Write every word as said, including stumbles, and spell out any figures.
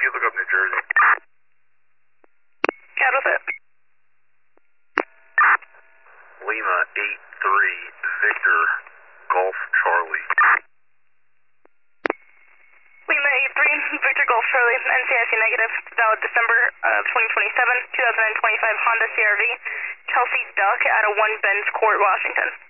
you look up New Jersey? Yeah, what's it? Lima eight three Victor Golf Charlie. Lima eight three Victor Golf Charlie, N C I C negative, valid December of twenty twenty-seven, two thousand twenty-five Honda C R V, Chelsea Duck out of one Ben's Court, Washington.